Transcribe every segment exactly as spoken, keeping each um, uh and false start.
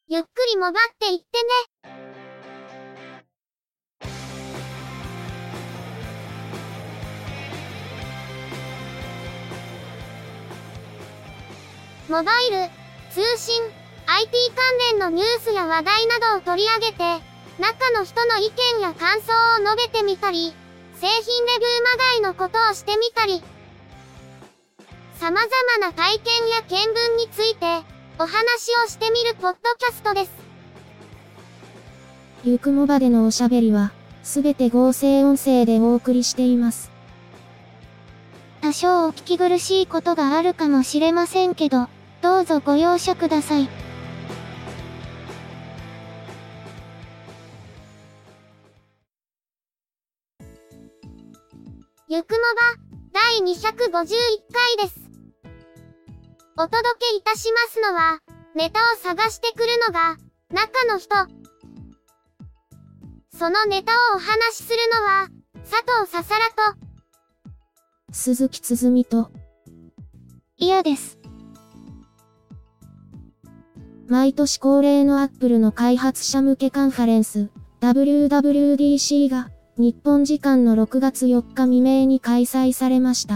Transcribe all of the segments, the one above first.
ゆっくりもばっていってね。モバイル、通信、アイティー 関連のニュースや話題などを取り上げて、中の人の意見や感想を述べてみたり、製品レビューまがいのことをしてみたり、様々な体験や見聞について、お話をしてみるポッドキャストです。 ゆくもばでのおしゃべりは、すべて合成音声でお送りしています。 多少お聞き苦しいことがあるかもしれませんけど、どうぞご容赦ください。ゆくもば、だいにひゃくごじゅういっかいです。お届けいたしますのは、ネタを探してくるのが、中の人。そのネタをお話しするのは、佐藤ささらと、 鈴木つづみと、 嫌です。 毎年恒例のアップルの開発者向けカンファレンス、ダブリューダブリューディーシー が、日本時間のろくがつよっか未明に開催されました。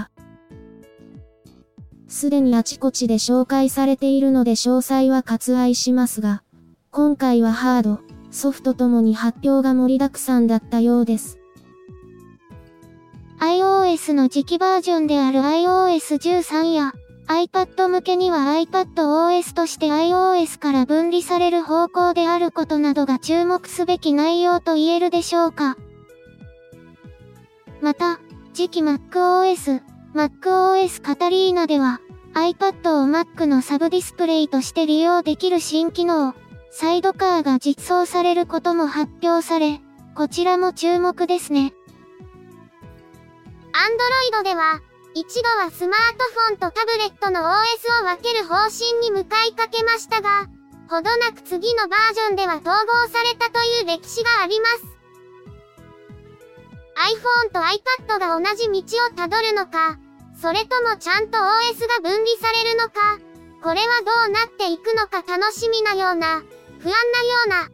すでにあちこちで紹介されているので詳細は割愛しますが、今回はハード、ソフトともに発表が盛りだくさんだったようです。 iOS の次期バージョンである アイオーエスじゅうさん や iPad 向けには iPadOS として iOS から分離される方向であることなどが注目すべき内容と言えるでしょうか。また、次期 MacOS、MacOS カタリーナでは iPad を Mac のサブディスプレイとして利用できる新機能、サイドカーが実装されることも発表され、こちらも注目ですね。Android では、一度はスマートフォンとタブレットの オーエス を分ける方針に向かいかけましたが、ほどなく次のバージョンでは統合されたという歴史があります。iPhone と iPad が同じ道をたどるのか、それともちゃんと オーエス が分離されるのか、これはどうなっていくのか楽しみなような、不安なような。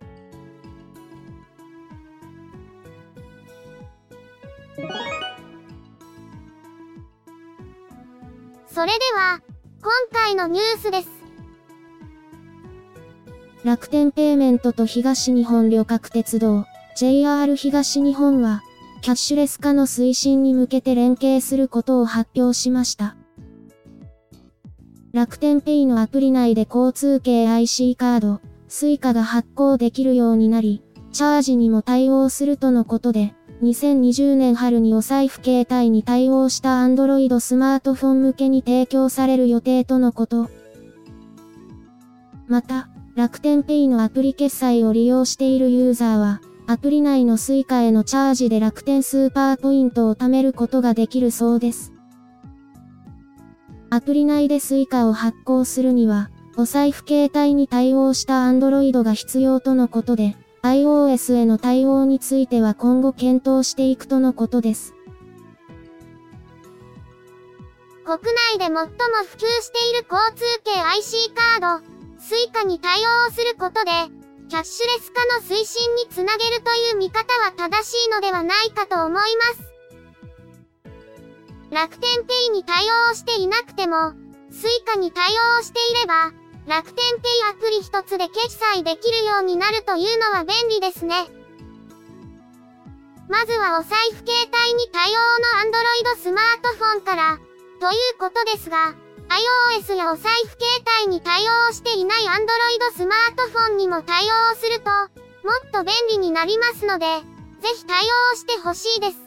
それでは、今回のニュースです。 楽天ペイメントと東日本旅客鉄道、ジェイアール 東日本は、キャッシュレス化の推進に向けて連携することを発表しました。楽天ペイのアプリ内で交通系 アイシー カード、スイカが発行できるようになり、チャージにも対応するとのことで、にせんにじゅうねん春にお財布携帯に対応した Android スマートフォン向けに提供される予定とのこと。また、楽天ペイのアプリ決済を利用しているユーザーは、アプリ内のスイカへのチャージで楽天スーパーポイントを貯めることができるそうです。アプリ内でスイカを発行するには、お財布携帯に対応した Android が必要とのことで、iOS への対応については今後検討していくとのことです。 国内で最も普及している交通系 アイシー カード、スイカに対応することで、キャッシュレス化の推進につなげるという見方は正しいのではないかと思います。楽天ペイに対応していなくても、スイカに対応していれば、楽天ペイアプリ一つで決済できるようになるというのは便利ですね。まずはお財布携帯に対応の Android スマートフォンから、ということですが、iOS やお財布携帯に対応していない Android スマートフォンにも対応すると、もっと便利になりますので、ぜひ対応してほしいです。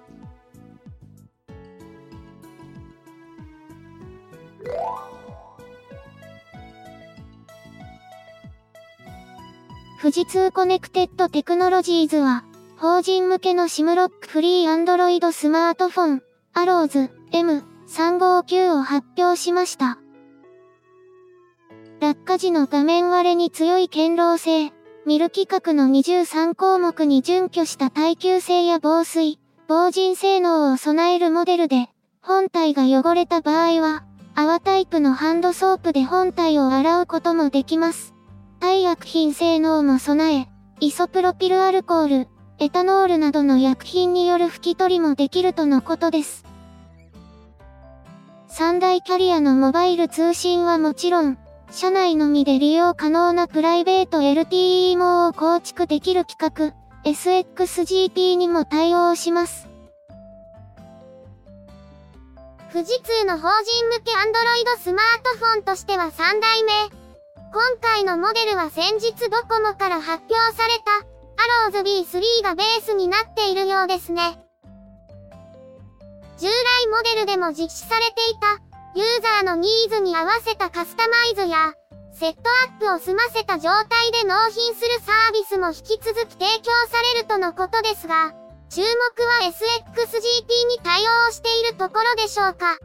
富士通コネクテッドテクノロジーズは、法人向けの SIM ロックフリー Android スマートフォン、アローズ エムさんごきゅう を発表しました。落下時の画面割れに強い堅牢性、ミル規格のにじゅうさんこうもくに準拠した耐久性や防水、防塵性能を備えるモデルで、本体が汚れた場合は、泡タイプのハンドソープで本体を洗うこともできます。 対薬品性能も備え、イソプロピルアルコール、エタノールなどの薬品による拭き取りもできるとのことです。三大キャリアのモバイル通信はもちろん、社内のみで利用可能なプライベート エルティーイー 網を構築できる規格、エスエックスジーピー にも対応します。富士通の法人向け Android スマートフォンとしてはさんだいめ。今回のモデルは先日ドコモから発表された アローズ ビースリー がベースになっているようですね。従来モデルでも実施されていたユーザーのニーズに合わせたカスタマイズやセットアップを済ませた状態で納品するサービスも引き続き提供されるとのことですが、注目は エスエックスジーピー に対応しているところでしょうか。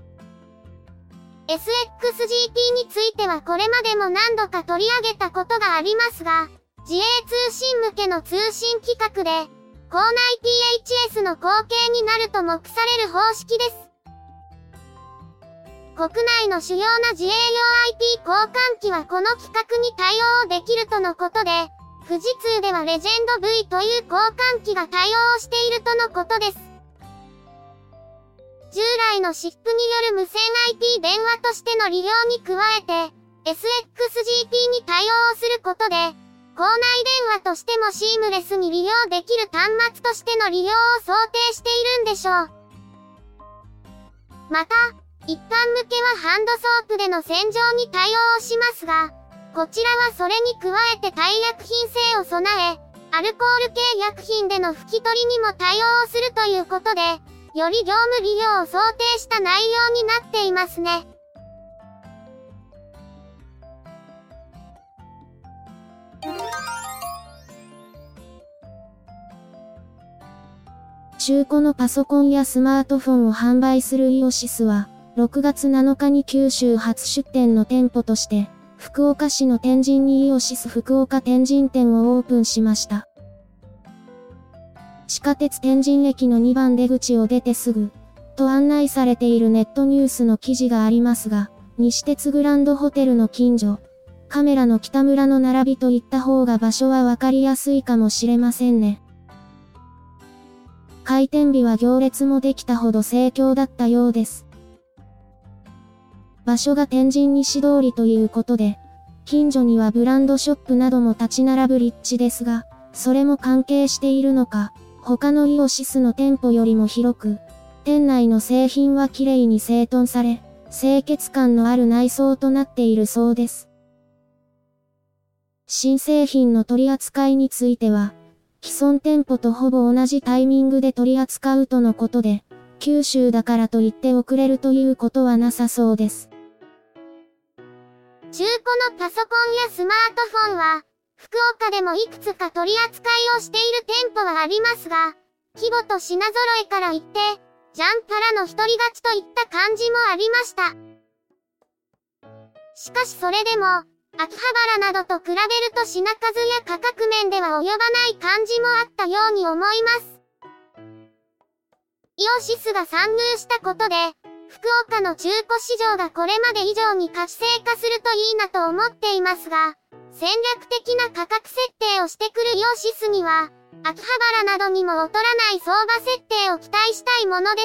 エスエックスジーピー についてはこれまでも何度か取り上げたことがありますが、自営通信向けの通信規格で、校内 ティーエイチエス の後継になると目される方式です。国内の主要な自営用 アイピー 交換機はこの規格に対応できるとのことで、富士通ではレジェンド ブイ という交換機が対応しているとのことです。従来の シップ による無線 アイピー 電話としての利用に加えて、エスエックスジーピー に対応することで、校内電話としてもシームレスに利用できる端末としての利用を想定しているんでしょう。また、一般向けはハンドソープでの洗浄に対応しますが、こちらはそれに加えて耐薬品性を備え、アルコール系薬品での拭き取りにも対応するということで、より業務利用を想定した内容になっていますね。 中古のパソコンやスマートフォンを販売するイオシスは、ろくがつなのかに九州初出店の店舗として、福岡市の天神にイオシス福岡天神店をオープンしました。地下鉄天神駅のにばん出口を出てすぐ、と案内されているネットニュースの記事がありますが、西鉄グランドホテルの近所、カメラの北村の並びといった方が場所はわかりやすいかもしれませんね。開店日は行列もできたほど盛況だったようです。場所が天神西通りということで、近所にはブランドショップなども立ち並ぶ立地ですが、それも関係しているのか、他のイオシスの店舗よりも広く、店内の製品はきれいに整頓され、清潔感のある内装となっているそうです。新製品の取り扱いについては、既存店舗とほぼ同じタイミングで取り扱うとのことで、九州だからといって遅れるということはなさそうです。 中古のパソコンやスマートフォンは、福岡でもいくつか取り扱いをしている店舗はありますが、規模と品揃えから言って、ジャンパラの一人勝ちといった感じもありました。しかしそれでも、秋葉原などと比べると品数や価格面では及ばない感じもあったように思います。イオシスが参入したことで、福岡の中古市場がこれまで以上に活性化するといいなと思っていますが、戦略的な価格設定をしてくるイオシスには、秋葉原などにも劣らない相場設定を期待したいものです。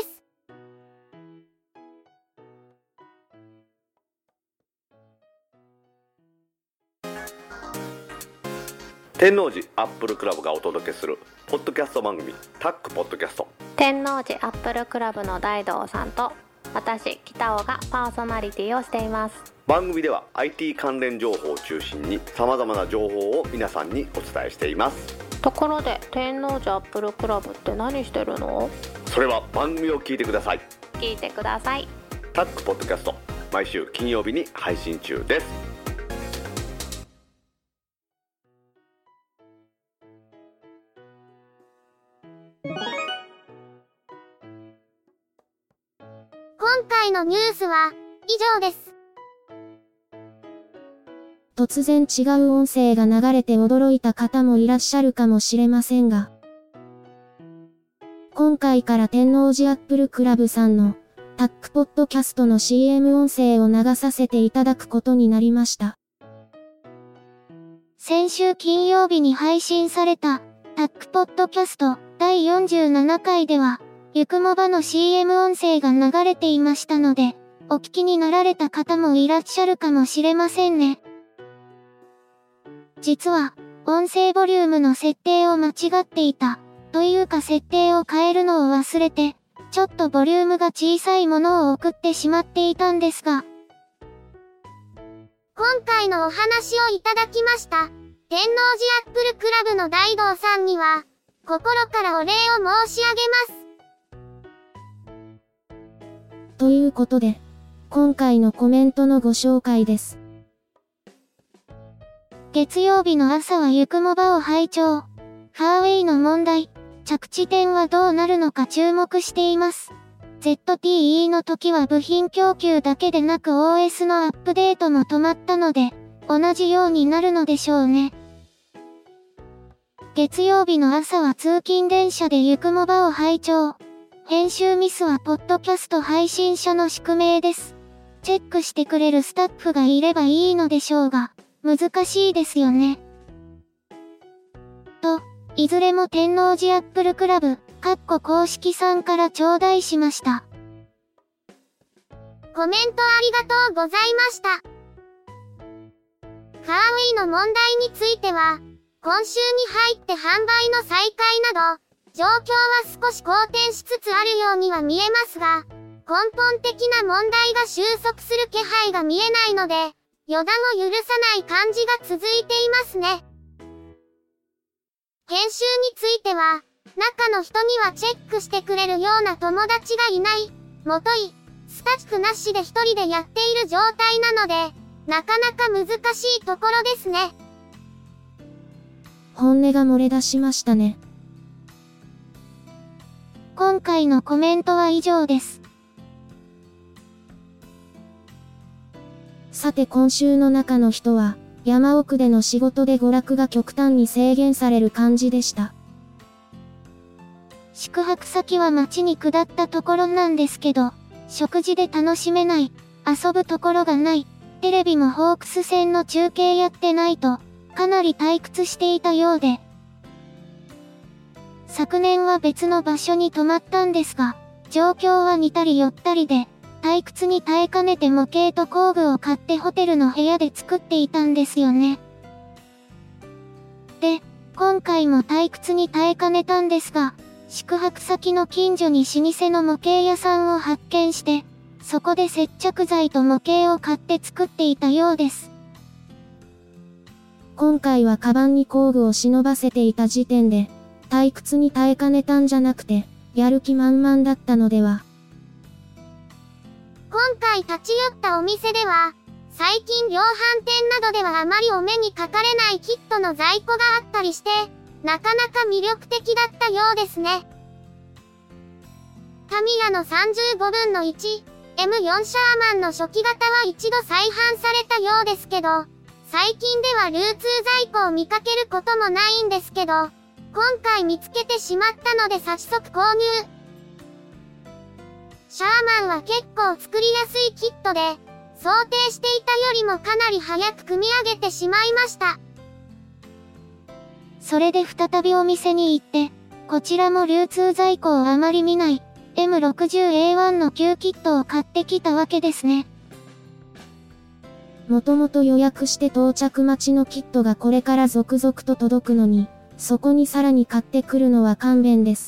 天王寺アップルクラブがお届けするポッドキャスト番組タックポッドキャスト。 天王寺アップルクラブの大道さんと私北尾がパーソナリティをしています。 番組では アイティー 関連情報を中心にさまざまな情報を皆さんにお伝えしています。 ところで天王寺アップルクラブって何してるの？ それは番組を聞いてください。 聞いてください。 タックポッドキャスト、毎週金曜日に配信中です。 今回のニュースは以上です。 突然違う音声が流れて驚いた方もいらっしゃるかもしれませんが、今回から天王寺アップルクラブさんのタックポッドキャストの シーエム 音声を流させていただくことになりました。 先週金曜日に配信されたタックポッドキャストだいよんじゅうななかいでは、ゆくもばの シーエム 音声が流れていましたので、お聞きになられた方もいらっしゃるかもしれませんね。実は、音声ボリュームの設定を間違っていた、というか設定を変えるのを忘れて、ちょっとボリュームが小さいものを送ってしまっていたんですが、今回のお話をいただきました、天王寺アップルクラブの大道さんには、心からお礼を申し上げます。 ということで、今回のコメントのご紹介です。 月曜日の朝はゆくもばを拝聴。ファーウェイの問題、着地点はどうなるのか注目しています。ゼットティーイー の時は部品供給だけでなく オーエス のアップデートも止まったので、同じようになるのでしょうね。月曜日の朝は通勤電車でゆくもばを拝聴。編集ミスはポッドキャスト配信者の宿命です。チェックしてくれるスタッフがいればいいのでしょうが、難しいですよね。と、いずれも天王寺アップルクラブ、かっこ公式さんから頂戴しました。コメントありがとうございました。ファーウェイの問題については、今週に入って販売の再開など、状況は少し好転しつつあるようには見えますが、根本的な問題が収束する気配が見えないので、予断を許さない感じが続いていますね。編集については、中の人にはチェックしてくれるような友達がいない、もとい、スタッフなしで一人でやっている状態なので、なかなか難しいところですね。 本音が漏れ出しましたね。 今回のコメントは以上です。 さて今週の中の人は、山奥での仕事で娯楽が極端に制限される感じでした。 宿泊先は街に下ったところなんですけど、食事で楽しめない、遊ぶところがない、テレビもホークス戦の中継やってないと、かなり退屈していたようで、昨年は別の場所に泊まったんですが、状況は似たり寄ったりで、退屈に耐えかねて模型と工具を買ってホテルの部屋で作っていたんですよね。で、今回も退屈に耐えかねたんですが、宿泊先の近所に老舗の模型屋さんを発見して、そこで接着剤と模型を買って作っていたようです。 今回はカバンに工具を忍ばせていた時点で、退屈に耐えかねたんじゃなくて、やる気満々だったのでは。 今回立ち寄ったお店では、最近量販店などではあまりお目にかかれないキットの在庫があったりして、なかなか魅力的だったようですね。タミヤのさんじゅうごぶんのいち、エムよん シャーマンの初期型は一度再販されたようですけど、最近では流通在庫を見かけることもないんですけど、今回見つけてしまったので早速購入。シャーマンは結構作りやすいキットで、想定していたよりもかなり早く組み上げてしまいました。それで再びお店に行って、こちらも流通在庫をあまり見ない エムろくじゅうエーワン の旧キットを買ってきたわけですね。 もともと予約して到着待ちのキットがこれから続々と届くのに、そこにさらに買ってくるのは勘弁です。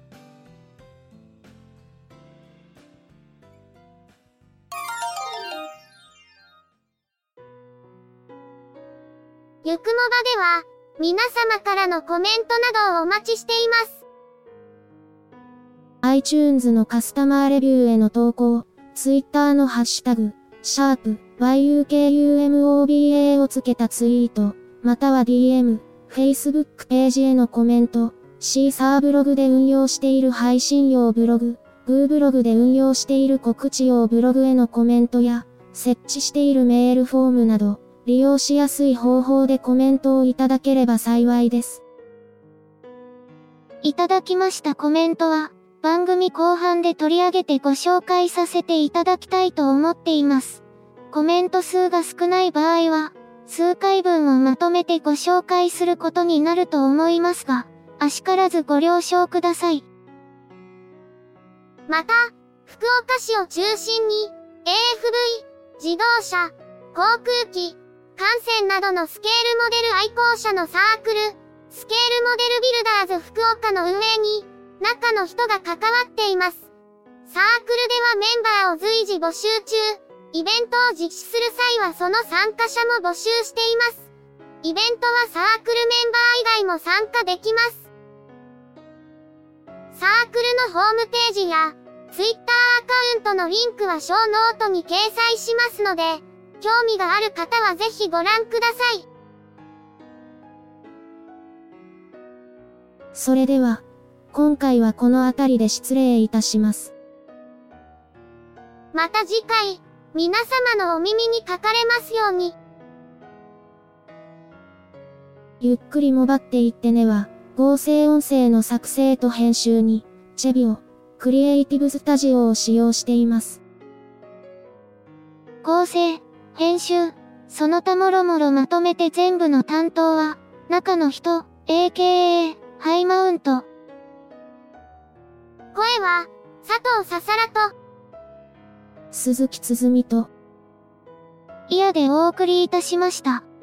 ゆくもばでは、皆様からのコメントなどをお待ちしています。 iTunes のカスタマーレビューへの投稿、Twitter のハッシュタグ、シャープ、ワイユーケーユーエムオービーエー をつけたツイート、または ディーエム、Facebook ページへのコメント、シーサーブログで運用している配信用ブログ、グーブログで運用している告知用ブログへのコメントや、設置しているメールフォームなど、利用しやすい方法でコメントをいただければ幸いです。 いただきましたコメントは、番組後半で取り上げてご紹介させていただきたいと思っています。コメント数が少ない場合は、 数回分をまとめてご紹介することになると思いますが、あしからずご了承ください。また、福岡市を中心に、エーエフブイ、自動車、航空機、艦船などのスケールモデル愛好者のサークル、スケールモデルビルダーズ福岡の運営に、中の人が関わっています。サークルではメンバーを随時募集中、イベントを実施する際はその参加者も募集しています。イベントはサークルメンバー以外も参加できます。サークルのホームページや、ツイッターアカウントのリンクはショーノートに掲載しますので、興味がある方はぜひご覧ください。 それでは、今回はこの辺りで失礼いたします。 また次回、皆様のお耳にかかれますように。 ゆっくりもばっていってねは、合成音声の作成と編集に、チェビオ、クリエイティブスタジオを使用しています。 構成、編集、その他もろもろまとめて全部の担当は、中の人、エーケーエー、ハイマウント。声は、佐藤ささらと、 鈴木つづみと、 イヤでお送りいたしました。